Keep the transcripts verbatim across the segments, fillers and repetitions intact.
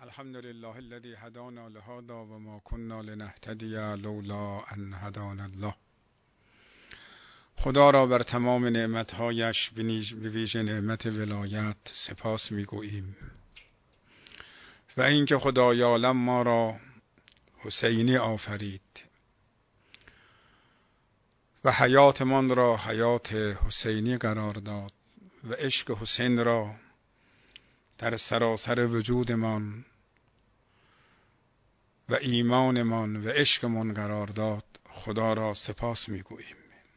الحمد لله الذي هدانا لهذا وما كنا لنهتدي لولا ان هدانا الله. خدا را بر تمام نعمتهایش به ویژه نعمت ولایت سپاس میگوییم و اینکه خدای عالم ما را حسینی آفرید و حیاتمان را حیات حسینی قرار داد و عشق حسین را در سراسر وجودمان و ایمانمان و عشقمان قرار داد. خدا را سپاس میگوییم.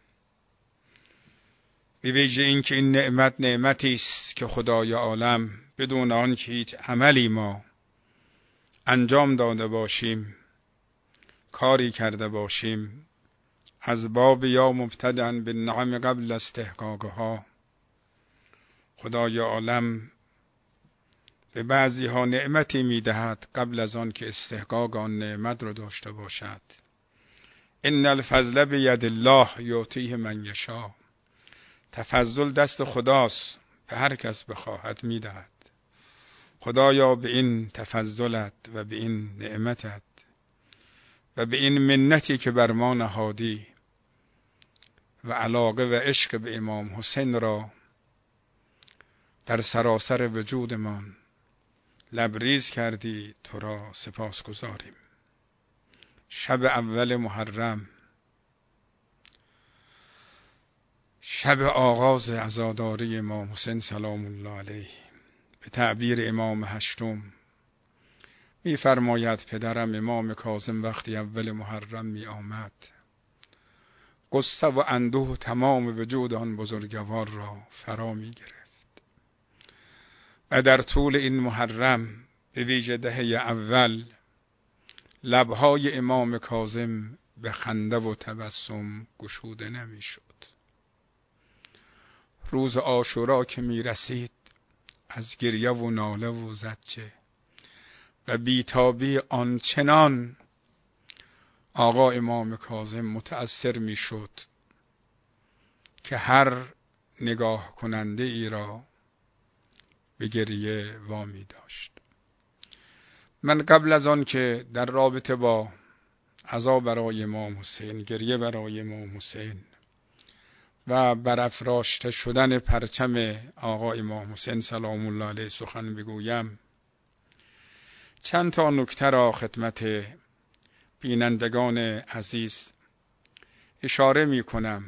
به ویژه اینکه این نعمت نعمتی است که خدای عالم بدون آنکه هیچ عملی ما انجام داده باشیم، کاری کرده باشیم، از باب یا مبتدأ بالنعم قبل استحقاقها، خدای عالم به بعضی ها نعمتی میدهد قبل از آن که استحقاق آن نعمت رو داشته باشد. ان الفضل بید الله یعطیه من یشاء. تفضل دست خداست، به هر کس بخواهد میدهد. خدایا به این تفضلت و به این نعمتت و به این منتی که بر ما نهادی و علاقه و عشق به امام حسین را در سراسر وجودمان لبریز کردی، تو را سپاس گزاریم. شب اول محرم، شب آغاز عزاداری امام حسین سلام الله علیه، به تعبیر امام هشتم می‌فرماید پدرم امام کاظم وقتی اول محرم می آمد، غصه و اندوه تمام وجود آن بزرگوار را فرا می گرفت و در طول این محرم به ویژه دهه اول لبهای امام کاظم به خنده و تبسم گشوده نمی شد. روز عاشورا که می رسید از گریه و ناله و زجه و بیتابی آنچنان آقا امام کاظم متأثر می شد که هر نگاه کننده ای را به گریه وامی داشت. من قبل از آن که در رابطه با عزا برای امام حسین، گریه برای امام حسین و برافراشته شدن پرچم آقا امام حسین سلام الله علیه سخن بگویم، چند تا نکته را خدمت بینندگان عزیز اشاره می کنم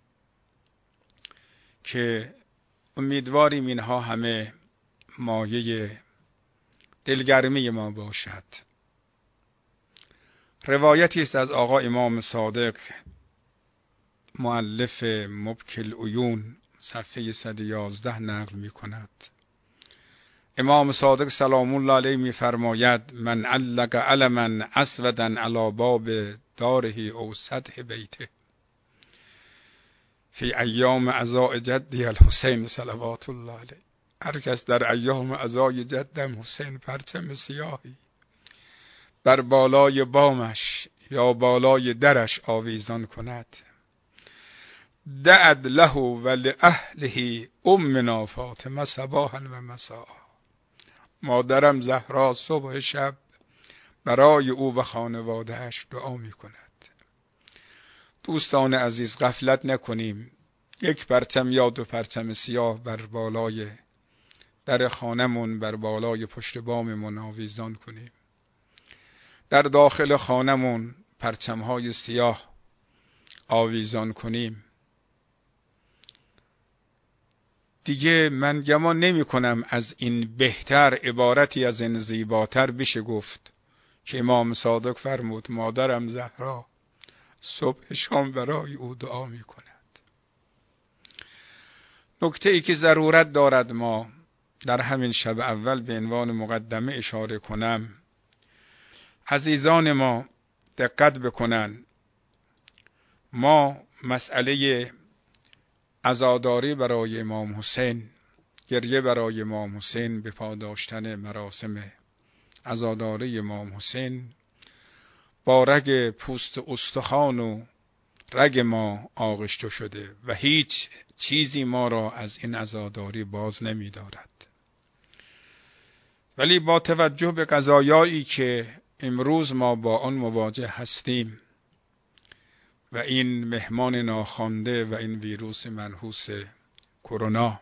که امیدواریم اینها همه مایه دلگرمی ما باشد. روایتی است از آقا امام صادق مؤلف مبکی العیون صفحه صد و یازده نقل می کند. امام صادق سلام الله علیه می فرماید من علق علما اسودا علی باب داره او سطح بیته فی ایام عزاء جدی الحسین صلوات الله علیه. هر کس در ایام عزای جدم حسین پرچم سیاهی بر بالای بامش یا بالای درش آویزان کند، دعت له و لأهله امنا فاطمه صباحا و مساء. مادرم زهرا صبح شب برای او و خانوادهش دعا می کند. دوستان عزیز، غفلت نکنیم. یک پرچم یا دو پرچم سیاه بر بالای در خانمون، بر بالای پشت باممون آویزان کنیم. در داخل خانمون پرچم‌های سیاه آویزان کنیم. دیگه من گمان نمی کنم از این بهتر، عبارتی از این زیباتر بشه گفت که امام صادق فرمود مادرم زهرا صبح شام برای او دعا می کند. نکته ای که ضرورت دارد ما در همین شب اول به عنوان مقدمه اشاره کنم، عزیزان ما دقت بکنن. ما مسئله عزاداری برای امام حسین، گریه برای امام حسین، به پا داشتن مراسم عزاداری امام حسین با رگ پوست استخوان و رگ ما آغشته شده و هیچ چیزی ما را از این عزاداری باز نمی دارد. و ولی با توجه به قضایایی که امروز ما با آن مواجه هستیم و این مهمان ناخوانده و این ویروس منحوس کرونا،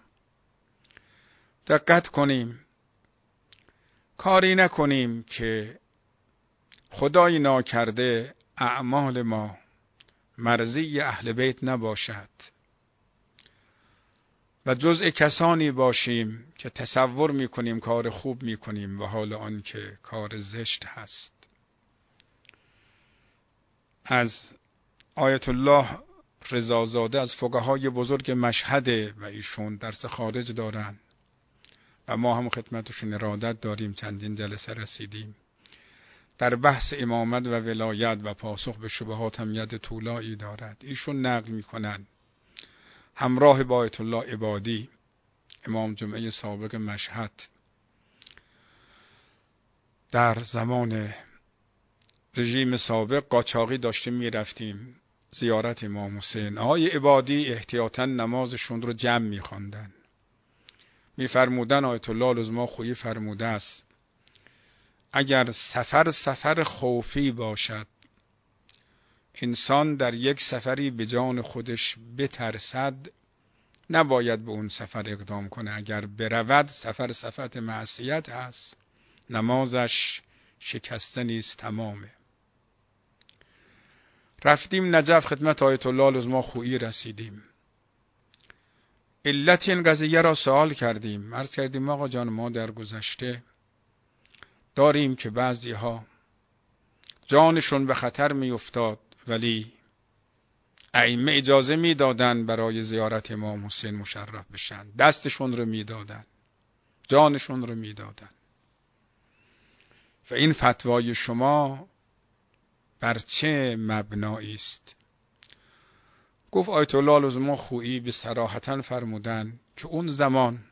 دقت کنیم کاری نکنیم که خدای ناکرده اعمال ما مرضی اهل بیت نباشد و جزء کسانی باشیم که تصور میکنیم کار خوب میکنیم و حال آن که کار زشت هست. از آیت الله رضازاده از فقهای بزرگ مشهد و ایشون درس خارج دارن و ما هم خدمتشون ارادت داریم، چندین جلسه رسیدیم. در بحث امامت و ولایت و پاسخ به شبهات هم ید طولایی دارد. ایشون نقل میکنن همراه با آیت الله عبادی امام جمعه سابق مشهد در زمان رژیم سابق قاچاقی داشتیم میرفتیم زیارت امام حسین. آقای عبادی احتیاطاً نمازشون رو جمع میخواندن. میفرمودن آیت الله العظما خویی فرموده است اگر سفر سفر خوفی باشد، انسان در یک سفری به جان خودش بترسد، نباید به اون سفر اقدام کنه. اگر برود سفر سفر معصیت هست، نمازش شکسته نیست، تمامه. رفتیم نجف خدمت آیت الله العظما خویی رسیدیم. علت این قضیه را سوال کردیم. عرض کردیم آقا جان ما در گذشته داریم که بعضی ها جانشون به خطر می افتاد ولی ائمه اجازه می دادن برای زیارت امام حسین مشرف بشن، دستشون رو می دادن، جانشون رو می دادن. و این فتوای شما بر چه مبنایی است؟ گفت آیت الله العظما خویی به صراحتاً فرمودن که اون زمان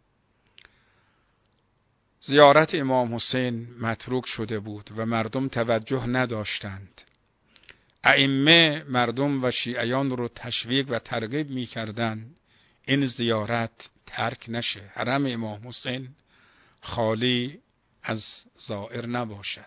زیارت امام حسین متروک شده بود و مردم توجه نداشتند. ائمه مردم و شیعیان رو تشویق و ترغیب می‌کردند این زیارت ترک نشه، حرم امام حسین خالی از زائر نباشد.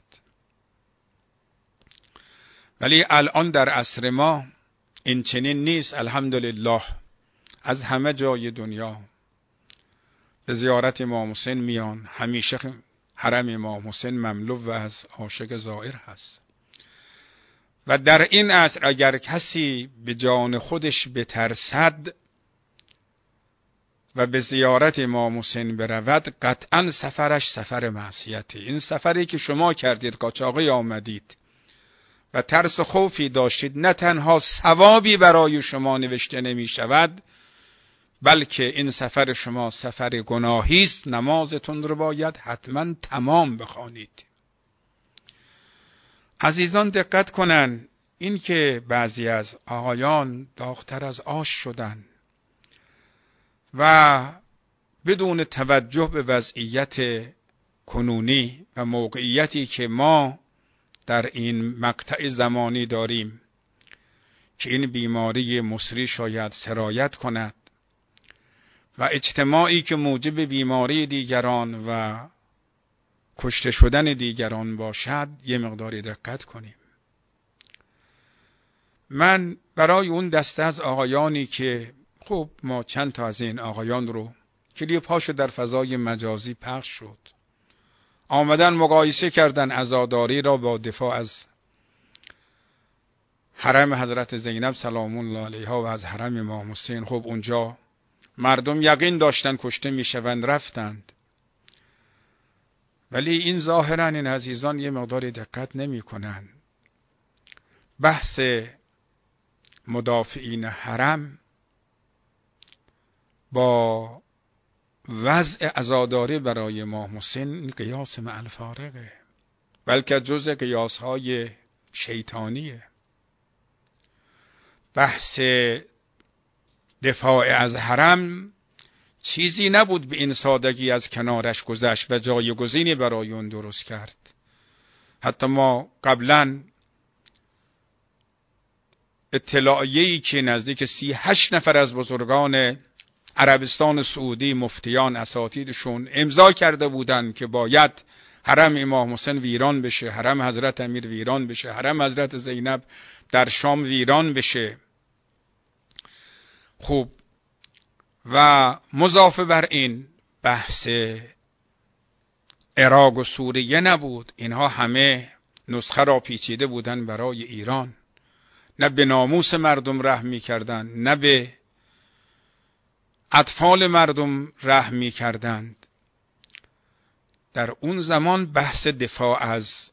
ولی الان در عصر ما این چنین نیست. الحمدلله از همه جای دنیا به زیارت امام حسین میان. همیشه حرم امام حسین مملو و از عاشق زائر هست. و در این عصر اگر کسی به جان خودش بترسد و به زیارت امام حسین برود، قطعا سفرش سفر معصیته. این سفری که شما کردید، قاچاقی آمدید و ترس خوفی داشتید، نه تنها ثوابی برای شما نوشته نمی شود، بلکه این سفر شما سفر گناهی است. نمازتون رو باید حتما تمام بخوانید. عزیزان دقت کنن، این که بعضی از آقایان داغ‌تر از آش شدن و بدون توجه به وضعیت کنونی و موقعیتی که ما در این مقطع زمانی داریم که این بیماری مصری شاید سرایت کند و اجتماعی که موجب بیماری دیگران و کشته شدن دیگران باشد، یه مقداری دقت کنیم. من برای اون دسته از آقایانی که خب ما چند تا از این آقایان رو کلیپ هاشو در فضای مجازی پخش شد، آمدن مقایسه کردن عزاداری را با دفاع از حرم حضرت زینب سلام الله علیها و از حرم امام حسین. خب اونجا مردم یقین داشتن کشته میشوند، رفتند. ولی این ظاهرا این عزیزان یه مقداری دقت نمی کنن. بحث مدافعین حرم با وضع عزاداری برای امام حسین قیاس مع الفارقه، بلکه جزء قیاس‌های شیطانیه. بحث دفاع از حرم چیزی نبود به این سادگی از کنارش گذشت و جایگزینی برای اون درست کرد. حتی ما قبلا اطلاعیه‌ای که نزدیک سی هشت نفر از بزرگان عربستان سعودی مفتیان اساتیدشون امضا کرده بودند که باید حرم امام حسین ویران بشه، حرم حضرت امیر ویران بشه، حرم حضرت زینب در شام ویران بشه. خوب، و مضافه بر این بحث عراق و سوریه نبود، اینها همه نسخه را پیچیده بودن برای ایران، نه به ناموس مردم رحم می‌کردند، نه به اطفال مردم رحم می‌کردند. در اون زمان بحث دفاع از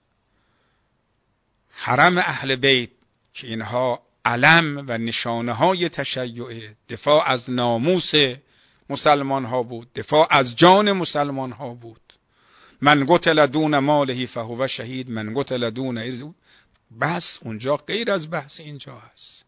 حرم اهل بیت که اینها علم و نشانه های تشیع، دفاع از ناموس مسلمان ها بود، دفاع از جان مسلمان ها بود. من قتل دون ماله فهو شهید، من قتل دون ارض. بس اونجا غیر از بحث اینجا هست.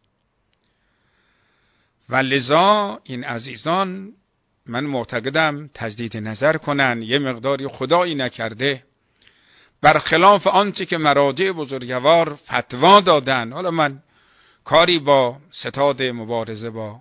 و لذا این عزیزان من معتقدم تجدید نظر کنن، یه مقداری خدایی نکرده برخلاف آنچه که مراجع بزرگوار فتوا دادن. حالا من کاری با ستاد مبارزه با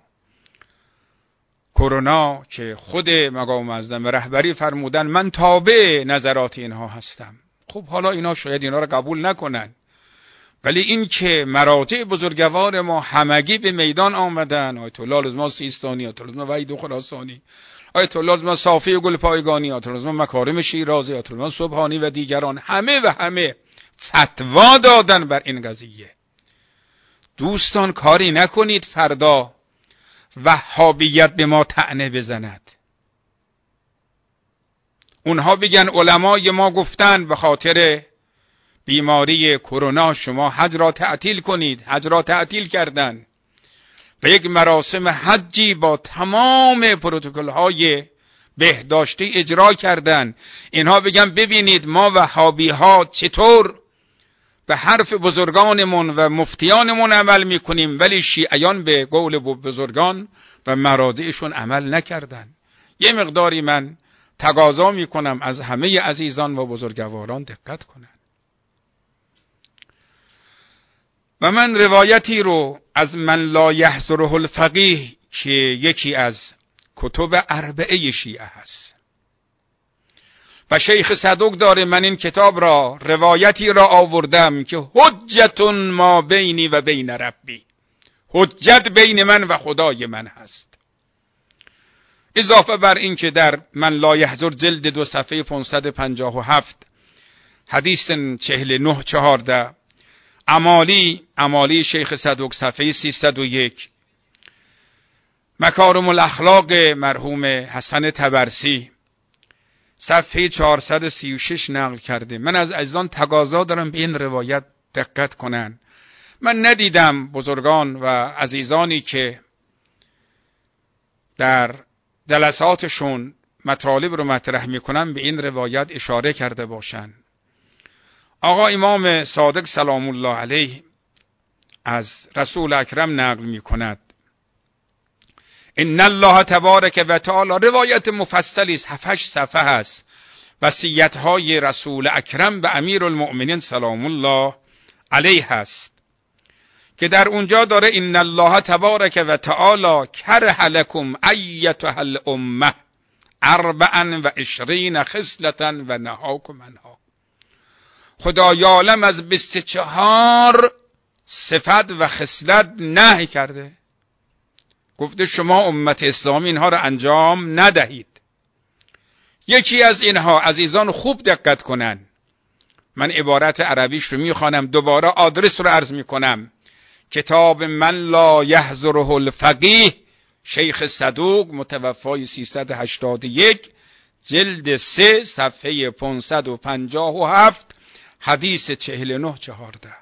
کرونا که خود مقام معظم رهبری فرمودن من تابع نظرات اینها هستم، خب حالا اینا شاید اینا رو قبول نکنن، ولی این که مراجع بزرگوار ما همگی به میدان آمدن، آیت الله لازم سیستانی، آیت الله وحید خراسانی، آیت الله لازم صافی گل پایگانی، آیت الله لازم مکارم شیرازی، آیت الله سبحانی و دیگران، همه و همه فتوا دادن بر این قضیه. دوستان کاری نکنید فردا وهابیت به ما طعنه بزند، اونها بگن علمای ما گفتن به خاطر بیماری کرونا شما حج را تعطیل کنید. حج را تعطیل کردن و یک مراسم حجی با تمام پروتکل های بهداشتی اجرا کردن. اینها بگن ببینید ما وهابی ها چطور به حرف بزرگانمون و مفتیانمون عمل میکنیم، ولی شیعیان به قول بزرگان و مراجعشون عمل نکردن. یه مقداری من تقاضا میکنم از همه عزیزان و بزرگواران دقت کنن. و من روایتی رو از من لا یحضره الفقیه که یکی از کتب اربعه شیعه هست و شیخ صدوق داره، من این کتاب را روایتی را آوردم که حجت ما بینی و بین ربی، حجت بین من و خدای من هست. اضافه بر این که در من لا یحضر جلد دو صفحه پانصد و پنجاه و هفت حدیث چهل و نه چهارده، امالی امالی شیخ صدوق صفحه سیصد و یک، مکارم الاخلاق مرحوم حسن طبرسی صفحه چهارصد و سی و شش نقل کرده. من از عزیزان تقاضا دارم به این روایت دقت کنن. من ندیدم بزرگان و عزیزانی که در جلساتشون مطالب رو مطرح میکنن به این روایت اشاره کرده باشن. آقا امام صادق سلام الله علیه از رسول اکرم نقل میکند ان الله تبارک و تعالی، روایت مفصلی است، هفت هشت صفحه است، وصیت‌های رسول اکرم به امیرالمؤمنین سلام الله علیه است که در اونجا داره ان الله تبارک و تعالی کره لکم ایتها الامه اربعا و عشرین خصلة و نهاکم عنها. خدای عالم از بیست و چهار صفت و خصلت نهی کرده، گفته شما امت اسلامی اینها را انجام ندهید. یکی از اینها، عزیزان خوب دقت کنن، من عبارت عربیش رو میخوانم، دوباره آدرس رو عرض میکنم، کتاب من لا یحضره الفقیه شیخ صدوق متوفای سیصد و هشتاد و یک جلد سه صفحه پانصد و پنجاه و هفت حدیث چهل و نه چهارده.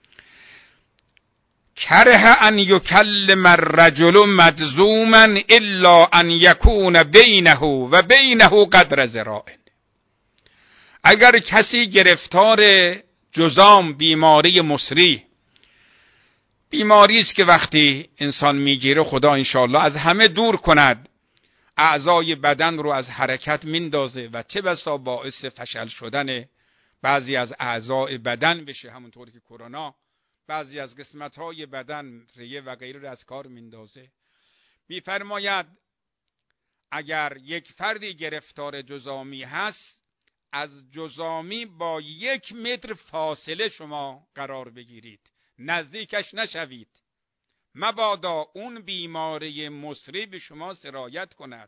کره ان یکلم الرجل مجزوما الا ان یکون بینه و بینه قدر ذراع. اگر کسی گرفتار جذام، بیماری مصری، بیماری است که وقتی انسان میگیره خدا انشاءالله از همه دور کند، اعضای بدن رو از حرکت میندازه و چه بسا باعث فشل شدن بعضی از اعضای بدن بشه، همونطور که کرونا بعضی از قسمت‌های بدن ریه و غیره را از کار میندازه. می‌فرماید اگر یک فردی گرفتار جذامی هست، از جذامی با یک متر فاصله شما قرار بگیرید، نزدیکش نشوید، مبادا اون بیماری مصری به شما سرایت کند.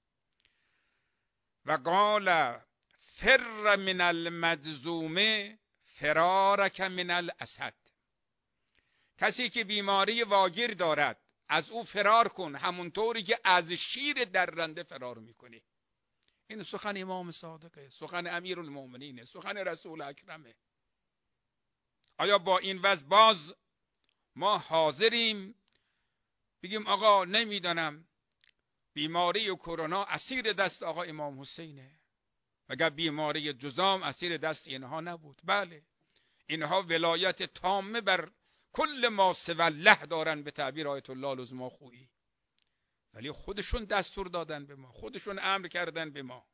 و قال فر من المجذوم فرارک من الاسد. کسی که بیماری واگیر دارد از او فرار کن، همونطوری که از شیر درنده فرار میکنی. این سخن امام صادقه، سخن امیرالمومنینه، سخن رسول اکرمه. آیا با این وضع باز ما حاضریم بگیم آقا نمیدانم بیماری کرونا اسیر دست آقا امام حسینه، مگر بیماری جذام اسیر دست اینها نبود؟ بله، اینها ولایت تامه بر کل ما سوی الله دارن به تعبیر آیت الله العظماخویی، ولی خودشون دستور دادن به ما، خودشون امر کردن به ما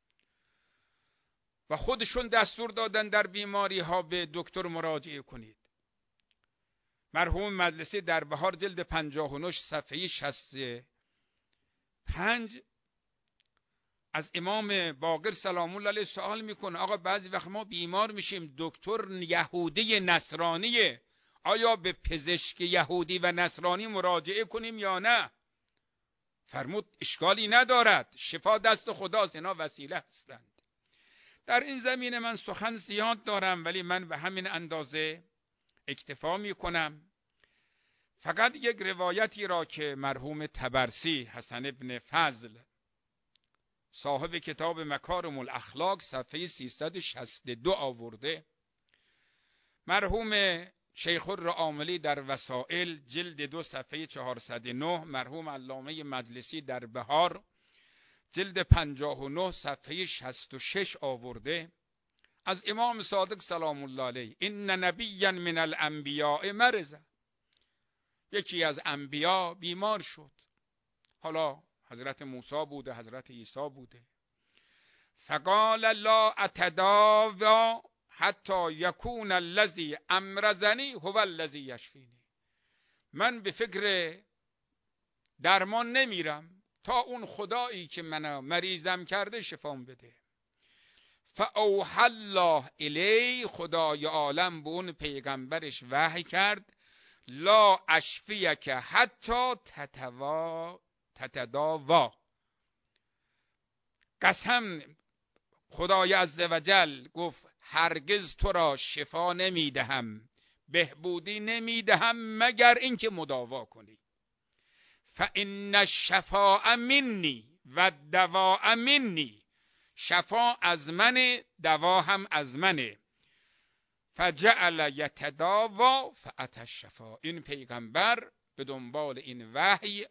و خودشون دستور دادن در بیماری ها به دکتر مراجعه کنید. مرحوم مجلسی در بهار جلد پنجاه و نه صفحه شصت و پنج از امام باقر سلام الله علیه سوال میکنه آقا بعضی وقت ما بیمار میشیم، دکتر یهودی نصرانیه، آیا به پزشک یهودی و نصرانی مراجعه کنیم یا نه؟ فرمود اشکالی ندارد، شفا دست خداست، اینا وسیله هستند. در این زمینه من سخن زیاد دارم، ولی من به همین اندازه اکتفا میکنم. فقط یک روایتی را که مرحوم طبرسی حسن ابن فضل صاحب کتاب مکارم الاخلاق صفحه سیصد و شصت و دو آورده، مرحوم شیخ الرعاملی در وسائل جلد دو صفحه چهارصد و نه، مرحوم علامه مجلسی در بهار جلد پنجاه و نه صفحه شصت و شش آورده، از امام صادق سلام الله علیه ان نبیا من الانبیاء مرض. یکی از انبیا بیمار شد، حالا حضرت موسی بوده، حضرت عیسی بوده. فقال لا اتداوی حتی یکون الذی امرضنی هو الذی یشفینی. من به فکر درمان نمیرم تا اون خدایی که منو مریضم کرده شفام بده. فاوحی الله الی، خدای عالم به اون پیغمبرش وحی کرد لا اشفیک حتی تتوا تتداوا. قسم خدای عزوجل گفت هرگز تو را شفا نمیدهم، بهبودی نمیدهم مگر اینکه مداوا کنی. فان الشفاء منی و الدواء منی، شفا از من، دوا هم از منه. فجعل یتداوا فاتى الشفاء. این پیغمبر به دنبال این وحی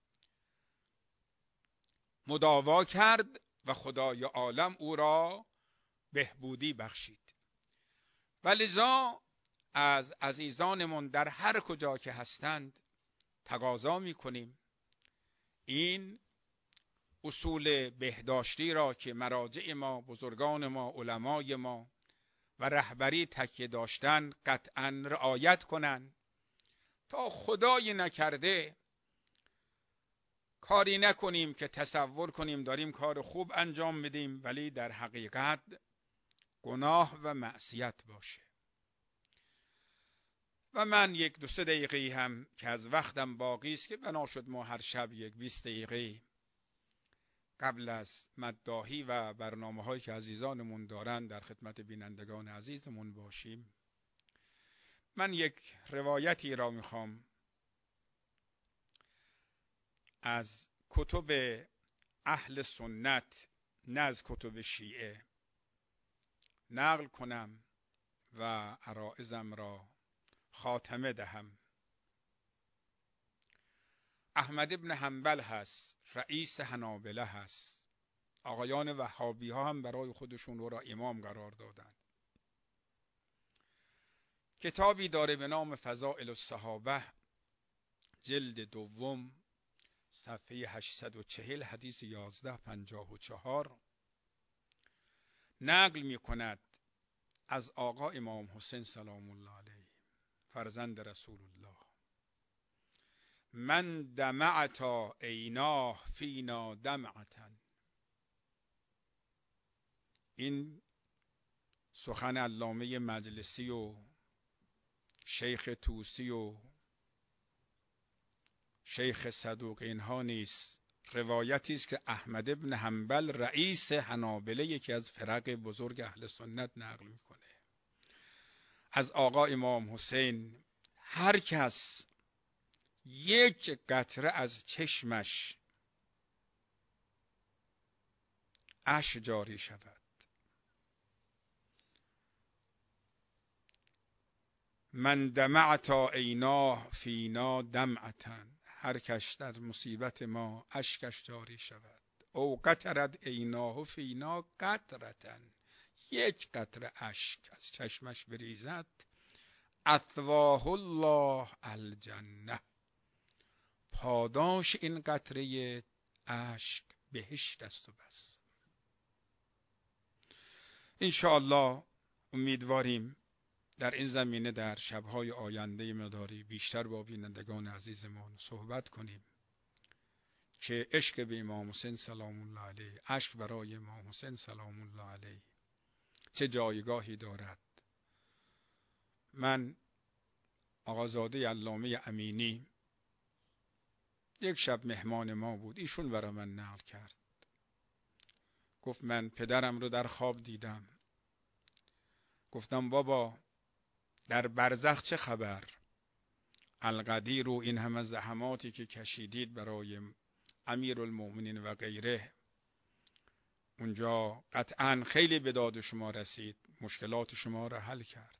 مداوا کرد و خدای عالم او را بهبودی بخشید. ولذا از عزیزانمون در هر کجا که هستند تقاضا میکنیم این اصول بهداشتی را که مراجع ما، بزرگان ما، علمای ما و رهبری تکیه داشتن قطعا رعایت کنند تا خدای نکرده کاری نکنیم که تصور کنیم داریم کار خوب انجام میدیم ولی در حقیقت گناه و معصیت باشه. و من یک دو سه دقیقه هم که از وقتم باقی است که بنا شد ما هر شب یک بیست دقیقه قبل از مداحی و برنامه هایی که عزیزانمون دارن در خدمت بینندگان عزیزمون باشیم. من یک روایتی را میخوام از کتب اهل سنت نه از کتب شیعه نقل کنم و عرائضم را خاتمه دهم. احمد ابن حنبل هست، رئیس حنابله هست. آقایان وهابی ها هم برای خودشون او را امام قرار دادند. کتابی داره به نام فضائل الصحابه جلد دوم صفحه هشتصد و چهل حدیث یازده پنجاه و چهار نقل می کند از آقا امام حسین سلام الله علیه فرزند رسول الله. من دمعت عیناه فینا دمعة. این سخن علامه مجلسی و شیخ طوسی و شیخ صدوق اینها نیست، روایتی است که احمد ابن حنبل رئیس حنابله، یکی از فرق بزرگ اهل سنت، نقل میکنه از آقا امام حسین: هر کس یک قطره از چشمش اشک جاری شود، من دمعت عیناه فینا دمعة، هر کس در مصیبت ما اشکش جاری شود، او قطرت عیناه فینا قطرة، یک قطره اشک از چشمش بریزد، اثواه الله الجنه، پاداش این قطره اشک بهشت است و بس. انشاءالله امیدواریم در این زمینه در شبهای آینده مداری بیشتر با بینندگان عزیزمان صحبت کنیم که عشق به امام حسین سلام الله علیه، عشق برای امام حسین سلام الله علیه چه جایگاهی دارد. من آقازاده علامه امینی یک شب مهمان ما بود، ایشون برای من نقل کرد، گفت من پدرم رو در خواب دیدم. گفتم بابا در برزخ چه خبر؟ القدیر و این همه زحماتی که کشیدید برای امیرالمؤمنین و غیره، اونجا قطعا خیلی به داد شما رسید، مشکلات شما را حل کرد.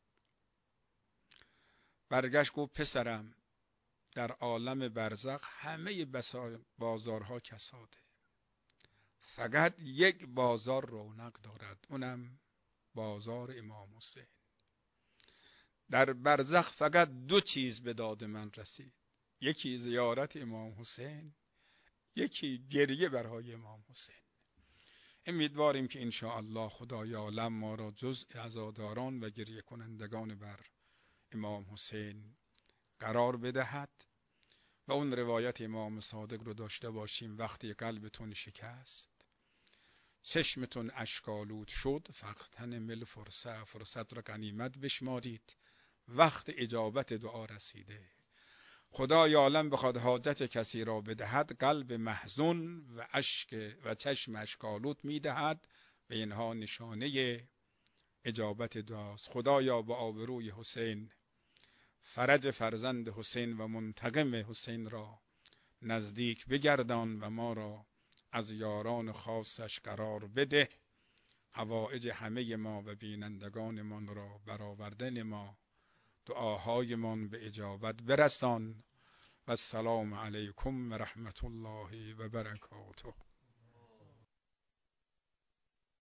برگشت گفت پسرم در عالم برزخ همه بازارها کساده، فقط یک بازار رونق دارد، اونم بازار امام حسین. در برزخ فقط دو چیز به داد من رسید، یکی زیارت امام حسین، یکی گریه برای امام حسین. امیدواریم که انشاءالله خدای عالم ما را جز عزاداران و گریه کنندگان بر امام حسین قرار بدهد و اون روایت امام صادق رو داشته باشیم: وقتی قلبتون شکست، چشمتون اشکالود شد، فاغتنم الفرصة، فرصت را غنیمت بشمارید، وقت اجابت دعا رسیده. خدای عالم بخواد حاجت کسی را بدهد، قلب محزون و اشک و چشم اشکالود میدهد و اینها نشانه اجابت دعاست. خدایا با آبروی حسین فرج فرزند حسین و منتقم حسین را نزدیک بگردان و ما را از یاران خاصش قرار بده. حوائج همه ما و بینندگان من را برآوردن ما، دعاهای من به اجابت برسان. و السلام علیکم و رحمت الله و برکاته.